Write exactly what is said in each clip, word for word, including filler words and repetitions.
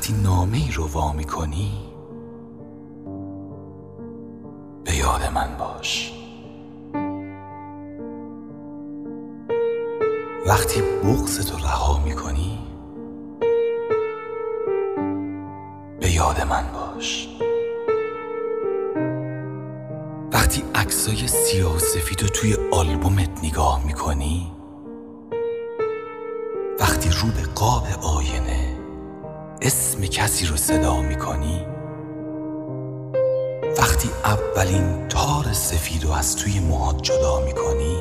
وقتی نامه ای رو وا می‌کنی به یاد من باش. وقتی بغضتو رها می‌کنی به یاد من باش. وقتی عکسای سیاه و سفیدو توی آلبومت نگاه می‌کنی، وقتی رو به قاب آینه اسم کسی رو صدا می‌کنی، وقتی اولین تار سفیدو از توی موهات جدا می‌کنی،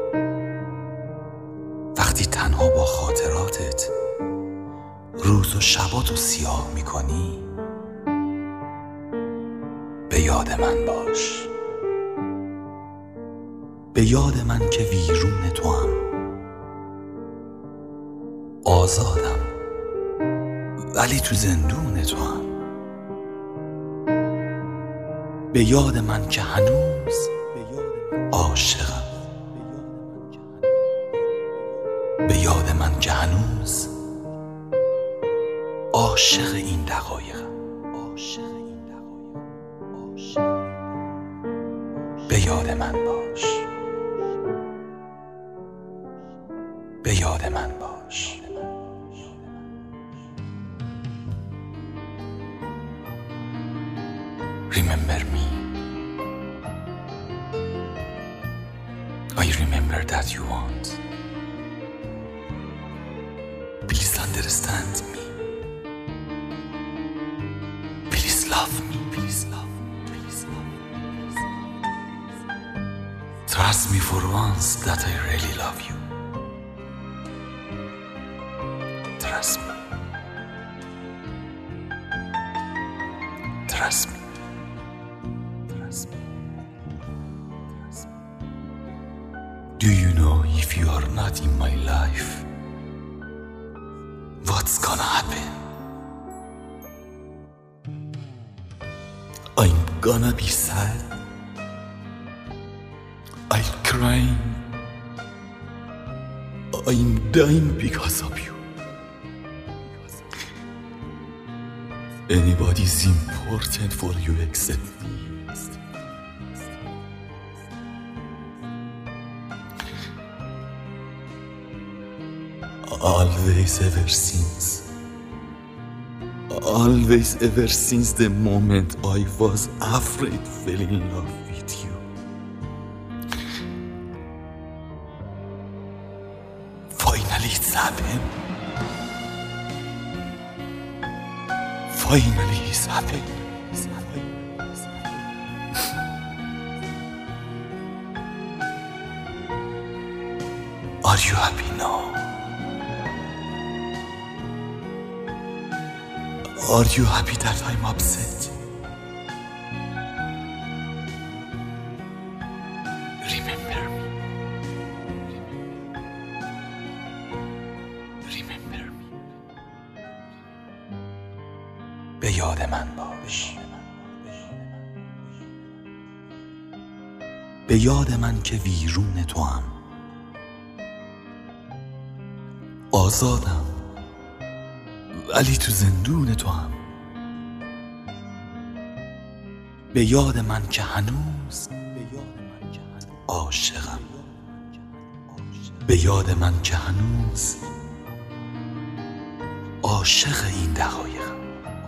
وقتی تنها با خاطراتت روز و شباتو سیاه می‌کنی به یاد من باش. به یاد من که ویرون تو هم، آزادم ولی تو زندون تو هم. به یاد من که هنوز عاشقم، به یاد من که هنوز عاشق این دقایقم. به یاد من باش، به یاد من باش. Remember me. I remember that you want. Please understand me. Please love me. Please love me. Please love me. Trust me for once that I really love you. Trust me. Trust me. Trust me. Trust me. Do you know if you are not in my life, what's gonna happen? I'm gonna be sad. I'll cry. I'm dying because of you. Anybody's important for you except me. Always ever since, always ever since the moment I was afraid fell in love with you. Finally it's happened. Finally it's happened. Are you happy now? Are you happy that I'm upset? Remember me. Remember me. به یاد من باش. به یاد من که ویرون تو هم، آزادم ولی تو زندون تو هم. به یاد من که هنوز عاشقم، به یاد من که هنوز عاشق این دقایقم.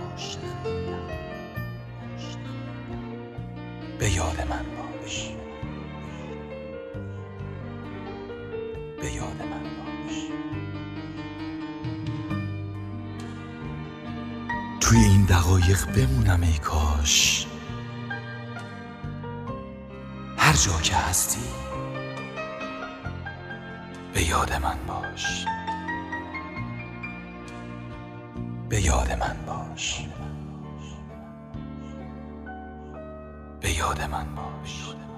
به یاد من باش، به یاد من باش. توی این دقایق بمونم ای کاش. هر جا که هستی به یاد من باش، به یاد من باش، به یاد من باش.